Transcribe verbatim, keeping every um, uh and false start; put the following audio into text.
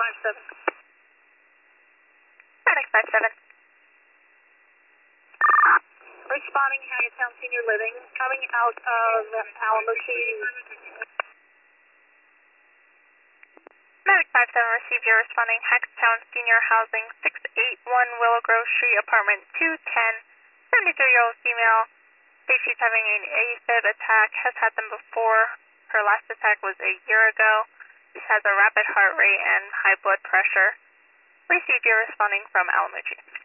five seven. Medic five seven. Responding Hackettstown Senior Living, coming out of Alamochi. Medic five seven received your responding Hackettstown Senior Housing, six eight one Willow Grove Street, apartment two ten, seventy-three-year-old female. Says she's having an AFib attack, has had them before. Her last attack was a year ago. She has a rapid heart rate and high blood pressure. Received your responding from Alamochi.